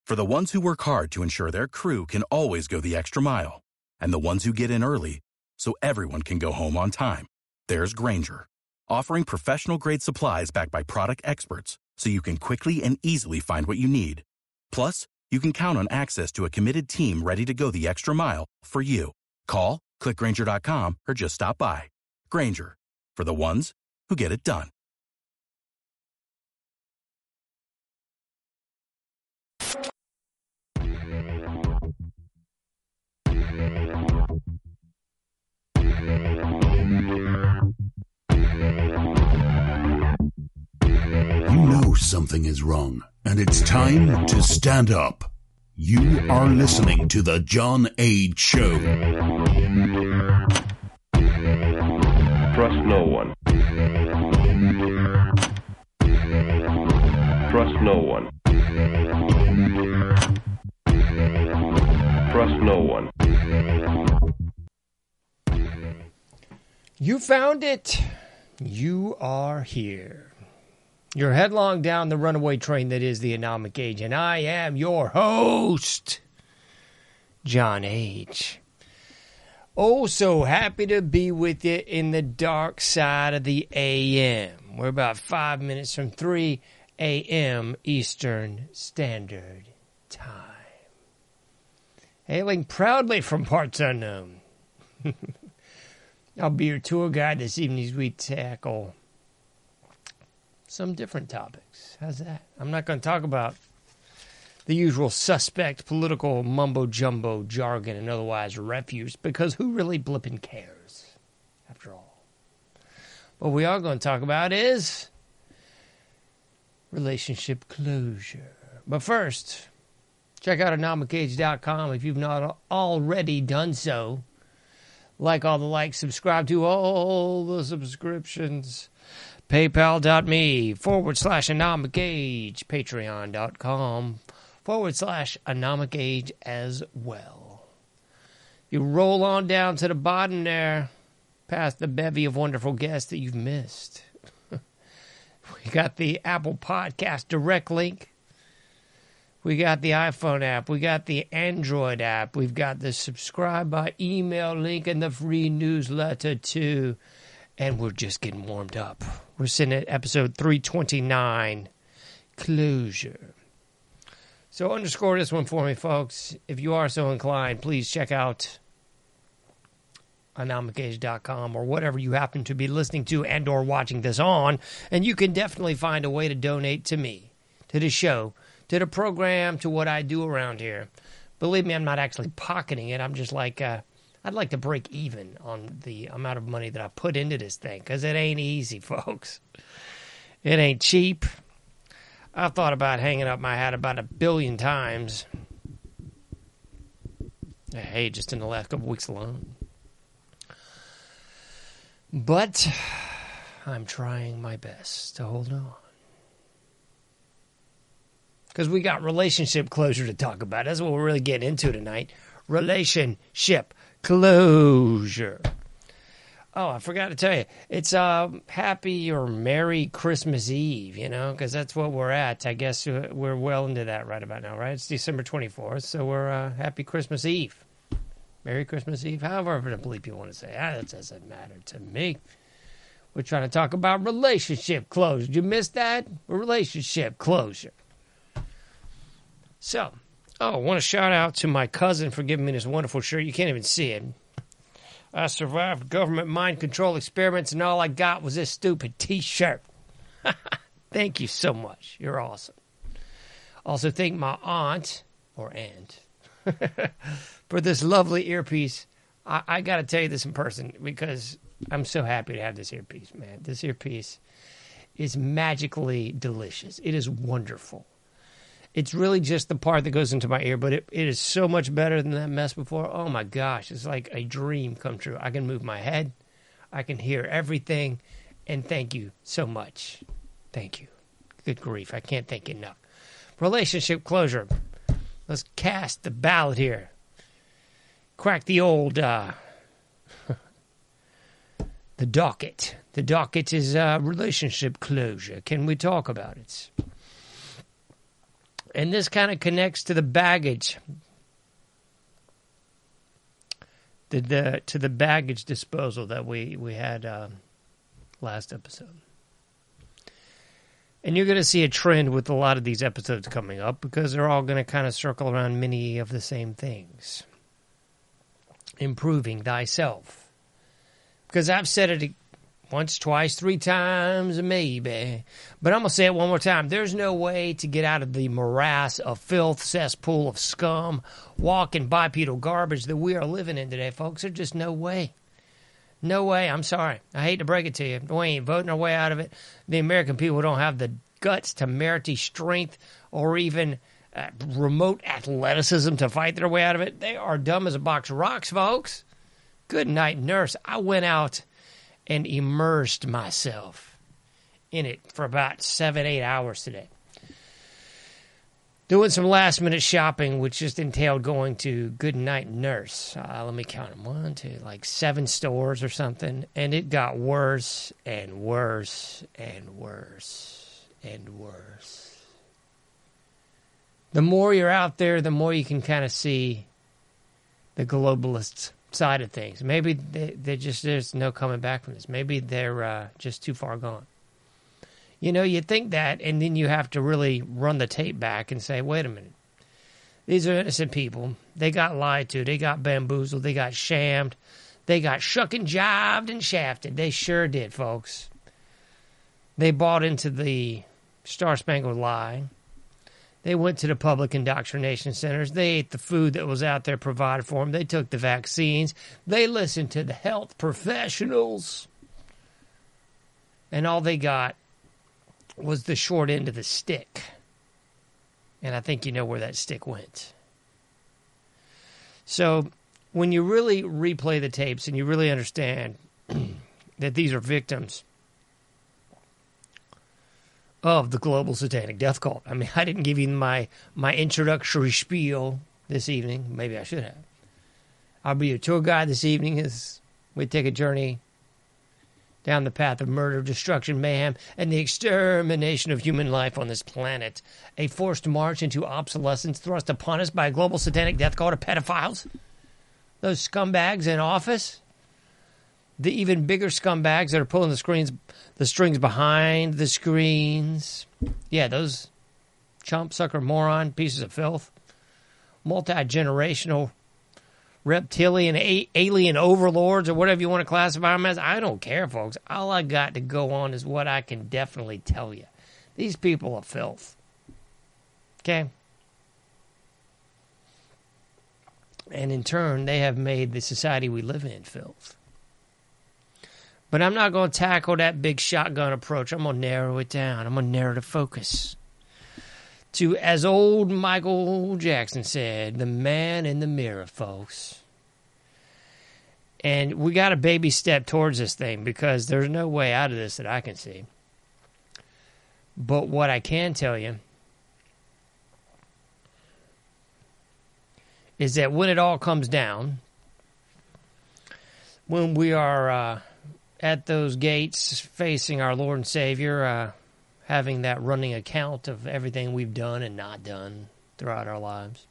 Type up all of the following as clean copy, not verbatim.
For the ones who work hard to ensure their crew can always go the extra mile, and the ones who get in early so everyone can go home on time, there's Grainger, offering professional-grade supplies backed by product experts so you can quickly and easily find what you need. Plus, you can count on access to a committed team ready to go the extra mile for you. Call, click Grainger.com, or just stop by. Grainger, for the ones who get it done. You know something is wrong, and it's time to stand up. You are listening to The John Age Show. Trust no one. Trust no one. Trust no one. You found it. You are here. You're headlong down the runaway train that is the Anomic Age, and I am your host, John Age. Oh, so happy to be with you in the dark side of the AM. We're about 5 minutes from 3 a.m. Eastern Standard Time. Hailing proudly from parts unknown. I'll be your tour guide this evening as we tackle some different topics. How's that? I'm not going to talk about the usual suspect political mumbo-jumbo jargon and otherwise refuse, because who really blippin' cares, after all? What we are going to talk about is relationship closure. But first, check out anomicage.com if you've not already done so. Like all the likes, subscribe to all the subscriptions. PayPal.me/anomicage. Patreon.com/anomicage as well. You roll on down to the bottom there, past the bevy of wonderful guests that you've missed. We got the Apple Podcast direct link. We got the iPhone app. We got the Android app. We've got the subscribe by email link and the free newsletter too. And we're just getting warmed up. We're sitting at episode 329, Closure. So underscore this one for me, folks. If you are so inclined, please check out anomicage.com or whatever you happen to be listening to and or watching this on. And you can definitely find a way to donate to me, to the show, to the program, to what I do around here. Believe me, I'm not actually pocketing it. I'm just like, I'd like to break even on the amount of money that I put into this thing, because it ain't easy, folks. It ain't cheap. I've thought about hanging up my hat about 1 billion times. Hey, just in the last couple weeks alone. But I'm trying my best to hold on. Because we got relationship closure to talk about. That's what we're really getting into tonight. Relationship closure. Oh, I forgot to tell you. It's happy or Merry Christmas Eve, you know, because that's what we're at. I guess we're well into that right about now, right? It's December 24th, so we're happy Christmas Eve. Merry Christmas Eve, however the bleep you want to say. That doesn't matter to me. We're trying to talk about relationship closure. Did you miss that? Relationship closure. So, I want to shout out to my cousin for giving me this wonderful shirt. You can't even see it. I survived government mind control experiments, and all I got was this stupid T-shirt. Thank you so much. You're awesome. Also, thank my aunt, for this lovely earpiece. I got to tell you this in person, because I'm so happy to have this earpiece, man. This earpiece is magically delicious. It is wonderful. It's really just the part that goes into my ear, but it is so much better than that mess before. Oh, my gosh. It's like a dream come true. I can move my head. I can hear everything. And thank you so much. Thank you. Good grief. I can't thank you enough. Relationship closure. Let's cast the ballot here. Crack the old, the docket. The docket is relationship closure. Can we talk about it? And this kind of connects to the baggage, to the baggage disposal that we had last episode. And you're going to see a trend with a lot of these episodes coming up because they're all going to kind of circle around many of the same things. Improving thyself. Because I've said it once, twice, 3 times, maybe. But I'm going to say it one more time. There's no way to get out of the morass of filth, cesspool of scum, walking bipedal garbage that we are living in today, folks. There's just no way. No way. I'm sorry. I hate to break it to you. We ain't voting our way out of it. The American people don't have the guts, temerity, strength, or even remote athleticism to fight their way out of it. They are dumb as a box of rocks, folks. Good night, nurse. I went out and immersed myself in it for about 7-8 hours today. Doing some last-minute shopping, which just entailed going to Good Night Nurse. Let me count them. 1, 2, like 7 stores or something. And it got worse and worse and worse and worse. The more you're out there, the more you can kind of see the globalist side of things. Maybe they just, there's no coming back from this. Maybe they're just too far gone. You know, you think that, and then you have to really run the tape back and say, wait a minute. These are innocent people. They got lied to. They got bamboozled. They got shammed. They got shuck and jived and shafted. They sure did, folks. They bought into the Star-Spangled Lie. They went to the public indoctrination centers. They ate the food that was out there provided for them. They took the vaccines. They listened to the health professionals. And all they got was the short end of the stick. And I think you know where that stick went. So when you really replay the tapes and you really understand that these are victims of the global satanic death cult. I mean, I didn't give you my introductory spiel this evening. Maybe I should have. I'll be your tour guide this evening as we take a journey down the path of murder, destruction, mayhem, and the extermination of human life on this planet. A forced march into obsolescence thrust upon us by a global satanic death cult of pedophiles. Those scumbags in office. The even bigger scumbags that are pulling the strings behind the screens. Yeah, those chump, sucker, moron, pieces of filth. Multi-generational reptilian, alien overlords, or whatever you want to classify them as. I don't care, folks. All I got to go on is what I can definitely tell you. These people are filth. Okay? And in turn, they have made the society we live in filth. But I'm not going to tackle that big shotgun approach. I'm going to narrow it down. I'm going to narrow the focus to, as old Michael Jackson said, the man in the mirror, folks. And we got a baby step towards this thing because there's no way out of this that I can see. But what I can tell you is that when it all comes down, when we are at those gates facing our Lord and Savior, having that running account of everything we've done and not done throughout our lives.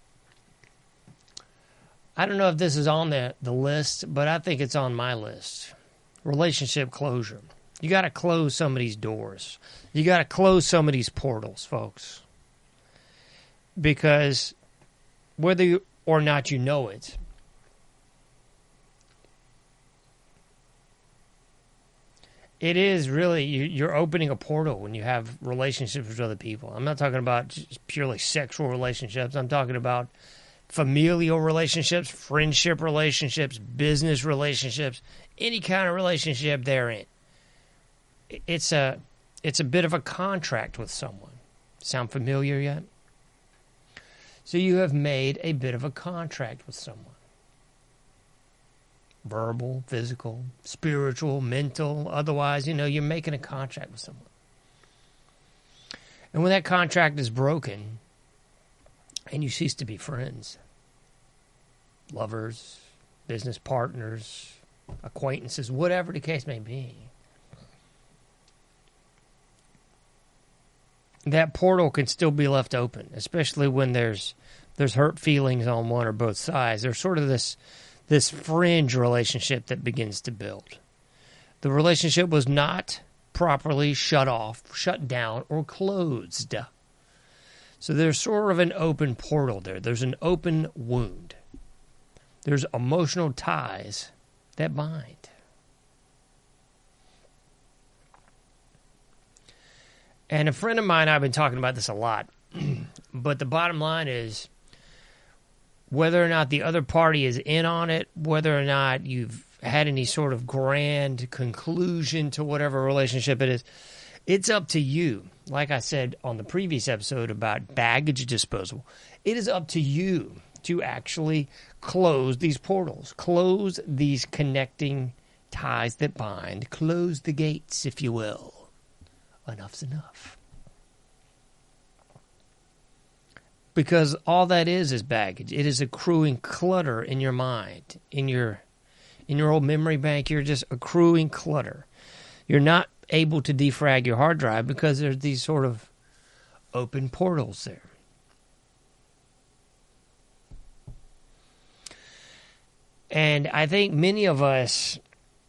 I don't know if this is on the list, but I think it's on my list. Relationship closure. You got to close some of these doors. You got to close some of these portals, folks. Because whether or not you know it, it is really, you're opening a portal when you have relationships with other people. I'm not talking about just purely sexual relationships. I'm talking about familial relationships, friendship relationships, business relationships, any kind of relationship they're in. It's a bit of a contract with someone. Sound familiar yet? So you have made a bit of a contract with someone. Verbal, physical, spiritual, mental, otherwise, you're making a contract with someone. And when that contract is broken, and you cease to be friends, lovers, business partners, acquaintances, whatever the case may be, that portal can still be left open, especially when there's hurt feelings on one or both sides. There's sort of this fringe relationship that begins to build. The relationship was not properly shut off, shut down, or closed. So there's sort of an open portal there. There's an open wound. There's emotional ties that bind. And a friend of mine, I've been talking about this a lot, but the bottom line is whether or not the other party is in on it, whether or not you've had any sort of grand conclusion to whatever relationship it is, it's up to you. Like I said on the previous episode about baggage disposal, it is up to you to actually close these portals, close these connecting ties that bind, close the gates, if you will. Enough's enough. Because all that is baggage. It is accruing clutter in your mind, in your old memory bank. You're just accruing clutter. You're not able to defrag your hard drive because there's these sort of open portals there. And I think many of us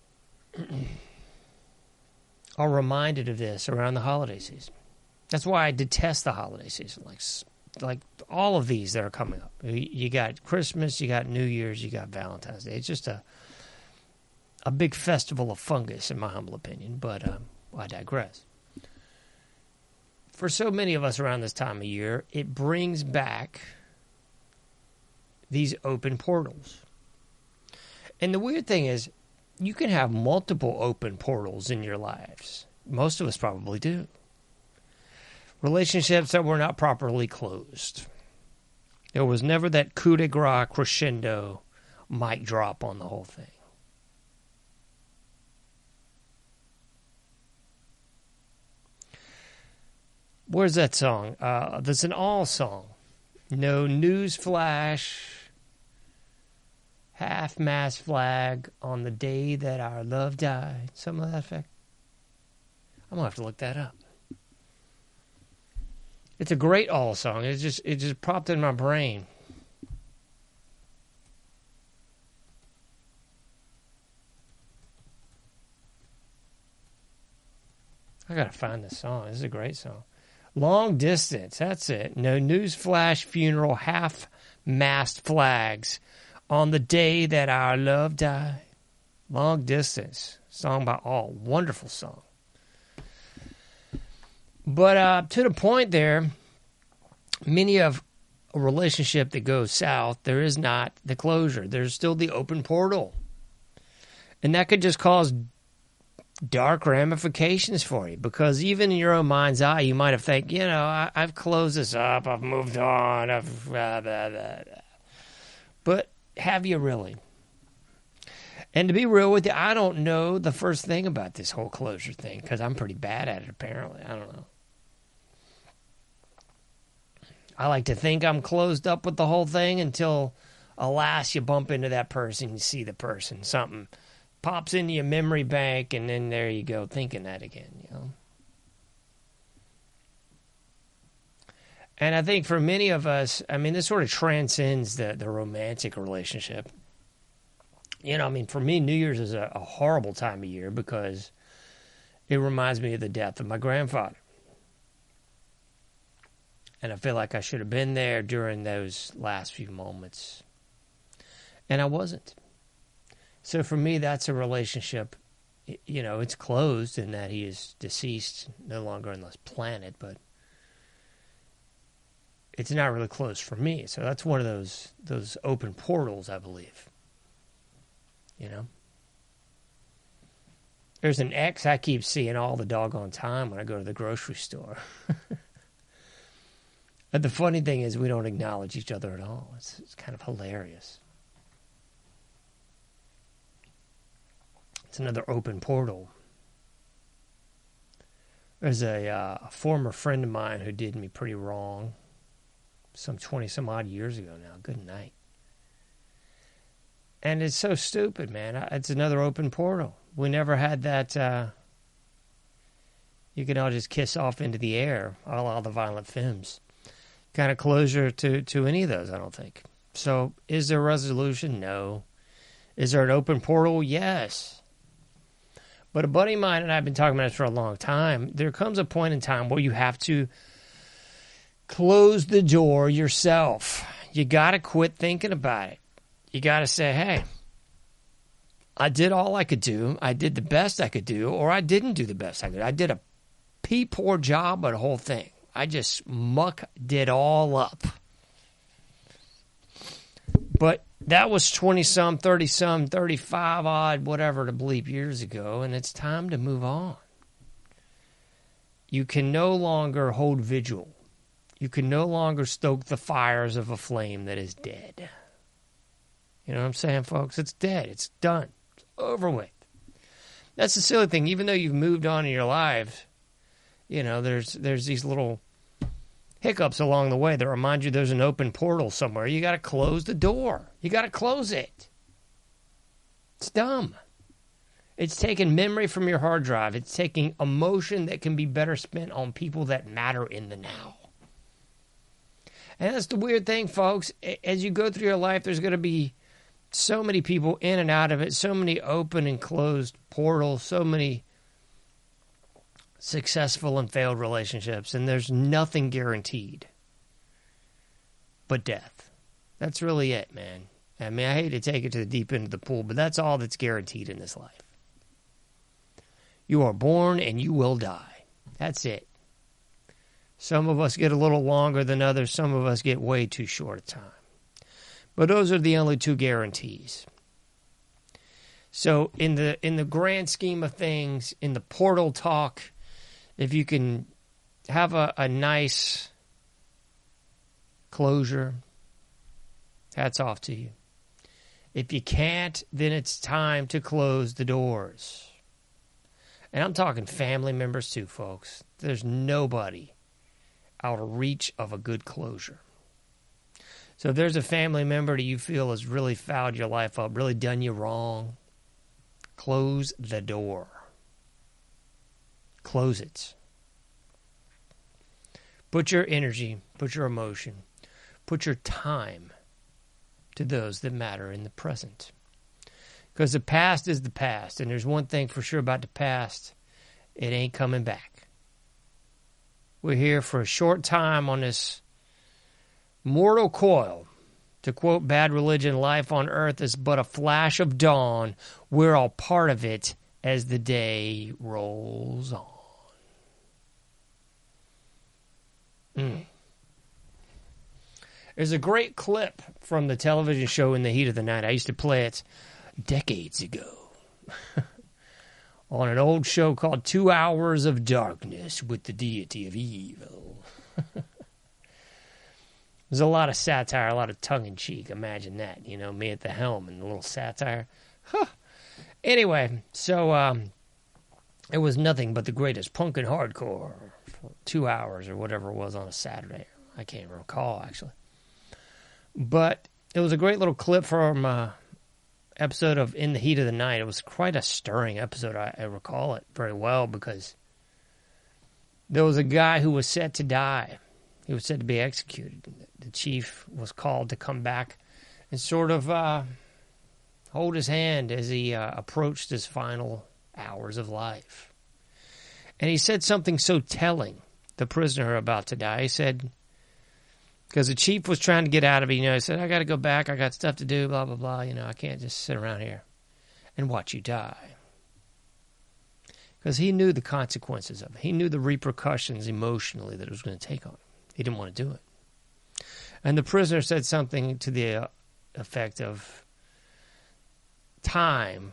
are reminded of this around the holiday season. That's why I detest the holiday season. Like all of these that are coming up. You got Christmas, you got New Year's, you got Valentine's Day. It's just a big festival of fungus, in my humble opinion. But I digress. For so many of us around this time of year, it brings back these open portals. And the weird thing is, you can have multiple open portals in your lives. Most of us probably do. Relationships that were not properly closed. There was never that coup de grace crescendo mic drop on the whole thing. Where's that song? That's an all song. No news flash. Half-mast flag on the day that our love died. Something like that effect. I'm going to have to look that up. It's a great all song. It just popped in my brain. I got to find this song. This is a great song. Long Distance. That's it. No newsflash funeral half-mast flags on the day that our love died. Long Distance. Song by All. Wonderful song. But to the point there, many of a relationship that goes south, there is not the closure. There's still the open portal. And that could just cause dark ramifications for you. Because even in your own mind's eye, you might have think, I've closed this up. I've moved on. I've blah, blah, blah, blah. But have you really? And to be real with you, I don't know the first thing about this whole closure thing because I'm pretty bad at it, apparently. I don't know. I like to think I'm closed up with the whole thing until, alas, you bump into that person, you see the person, something pops into your memory bank, and then there you go, thinking that again, And I think for many of us, this sort of transcends the romantic relationship. For me, New Year's is a horrible time of year because it reminds me of the death of my grandfather. And I feel like I should have been there during those last few moments. And I wasn't. So for me, that's a relationship, it's closed in that he is deceased, no longer on this planet, but it's not really closed for me. So that's one of those open portals, I believe. There's an ex I keep seeing all the doggone time when I go to the grocery store. And the funny thing is we don't acknowledge each other at all. It's kind of hilarious. It's another open portal. There's a former friend of mine who did me pretty wrong some 20-some-odd years ago now. Good night. And it's so stupid, man. It's another open portal. We never had that, You can all just kiss off into the air, all the violent films. Kind of closure to any of those, I don't think. So, is there a resolution? No. Is there an open portal? Yes. But a buddy of mine and I have been talking about this for a long time. There comes a point in time where you have to close the door yourself. You got to quit thinking about it. You got to say, hey, I did all I could do. I did the best I could do, or I didn't do the best I could. I did a poor job of the whole thing. I just mucked it all up. But that was 20-some, 30-some, 35-odd, whatever the bleep years ago, and it's time to move on. You can no longer hold vigil. You can no longer stoke the fires of a flame that is dead. You know what I'm saying, folks? It's dead. It's done. It's over with. That's the silly thing. Even though you've moved on in your lives, you know, there's these little hiccups along the way that remind you there's an open portal somewhere. You got to close the door. You got to close it. It's dumb. It's taking memory from your hard drive. It's taking emotion that can be better spent on people that matter in the now. And that's the weird thing, folks. As you go through your life, there's going to be so many people in and out of it, so many open and closed portals, so many successful and failed relationships, and there's nothing guaranteed but death. That's really it, man. I mean, I hate to take it to the deep end of the pool, but that's all that's guaranteed in this life. You are born and you will die. That's it. Some of us get a little longer than others. Some of us get way too short a time. But those are the only two guarantees. So in the grand scheme of things, in the portal talk, if you can have a nice closure, hats off to you. If you can't, then it's time to close the doors. And I'm talking family members too, folks. There's nobody out of reach of a good closure. So if there's a family member that you feel has really fouled your life up, really done you wrong, close the door. Close it. Put your energy, put your emotion, put your time to those that matter in the present. Because the past is the past, and there's one thing for sure about the past, it ain't coming back. We're here for a short time on this mortal coil. To quote Bad Religion, life on earth is but a flash of dawn. We're all part of it as the day rolls on. There's a great clip from the television show In the Heat of the Night. I used to play it decades ago on an old show called 2 Hours of Darkness with the Deity of Evil. There's a lot of satire, a lot of tongue-in-cheek. Imagine that, you know, me at the helm and a little satire. Huh. Anyway, so it was nothing but the greatest punk and hardcore for 2 hours or whatever it was on a Saturday. I can't recall, actually. But it was a great little clip from episode of In the Heat of the Night. It was quite a stirring episode. I recall it very well because there was a guy who was set to die. He was said to be executed. The chief was called to come back and sort of hold his hand as he approached his final hours of life. And he said something so telling, the prisoner about to die. He said, because the chief was trying to get out of it, you know, he said, I got to go back. I got stuff to do, blah, blah, blah. You know, I can't just sit around here and watch you die. Because he knew the consequences of it. He knew the repercussions emotionally that it was going to take on him. He didn't want to do it. And the prisoner said something to the effect of, time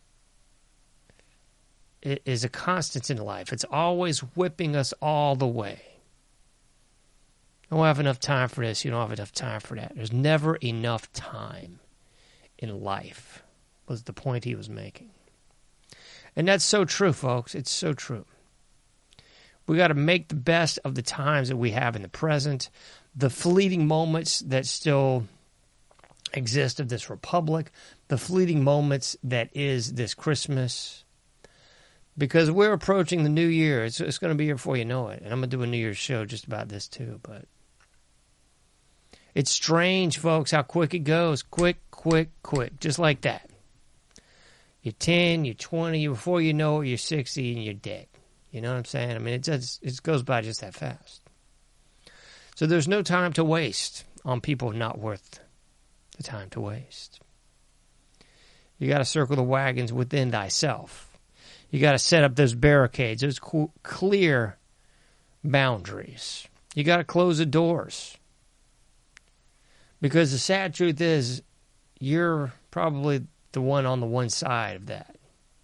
is a constant in life. It's always whipping us all the way. You don't have enough time for this. You don't have enough time for that. There's never enough time in life, was the point he was making. And that's so true, folks. It's so true. We got to make the best of the times that we have in the present, the fleeting moments that still exist of this republic, the fleeting moments that is this Christmas, Because we're approaching the new year. It's going to be here before you know it. And I'm going to do a New Year's show just about this too. But it's strange, folks, how quick it goes. Quick. Just like that. You're 10, you're 20, before you know it, you're 60 and you're dead. You know what I'm saying? I mean, it goes by just that fast. So there's no time to waste on people not worth the time to waste. You got to circle the wagons within thyself. You got to set up those barricades, those clear boundaries. You got to close the doors. Because the sad truth is, you're probably the one on the one side of that.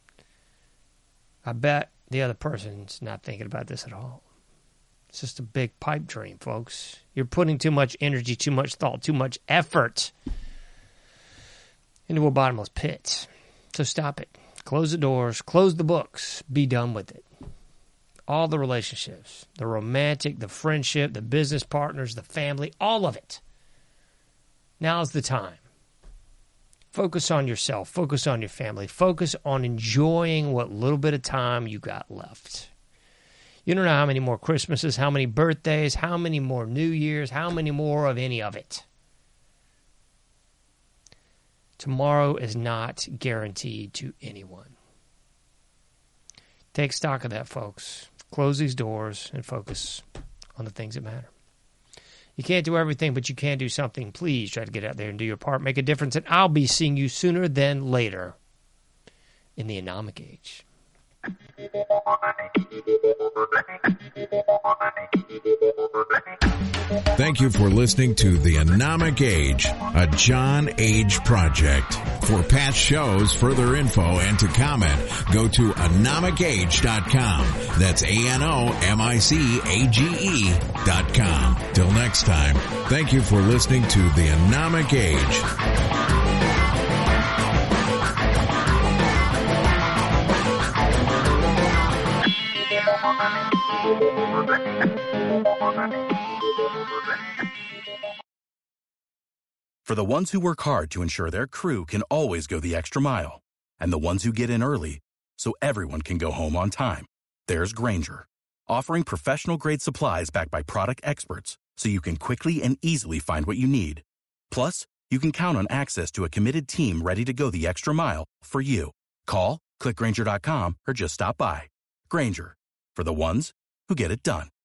I bet the other person's not thinking about this at all. It's just a big pipe dream, folks. You're putting too much energy, too much thought, too much effort into a bottomless pit. So stop it. Close the doors. Close the books. Be done with it. All the relationships, the romantic, the friendship, the business partners, the family, all of it. Now's the time. Focus on yourself. Focus on your family. Focus on enjoying what little bit of time you got left. You don't know how many more Christmases, how many birthdays, how many more New Years, how many more of any of it. Tomorrow is not guaranteed to anyone. Take stock of that, folks. Close these doors and focus on the things that matter. You can't do everything, but you can do something. Please try to get out there and do your part. Make a difference, and I'll be seeing you sooner than later in the Anomic Age. Thank you for listening to The Anomic Age, a John Age project. For past shows, further info, and to comment, go to anomicage.com. That's ANOMICAGE.com. Till next time, thank you for listening to The Anomic Age. For the ones who work hard to ensure their crew can always go the extra mile, and the ones who get in early so everyone can go home on time, there's Grainger, offering professional-grade supplies backed by product experts so you can quickly and easily find what you need. Plus, you can count on access to a committed team ready to go the extra mile for you. Call, click Grainger.com, or just stop by. Grainger, for the ones who get it done.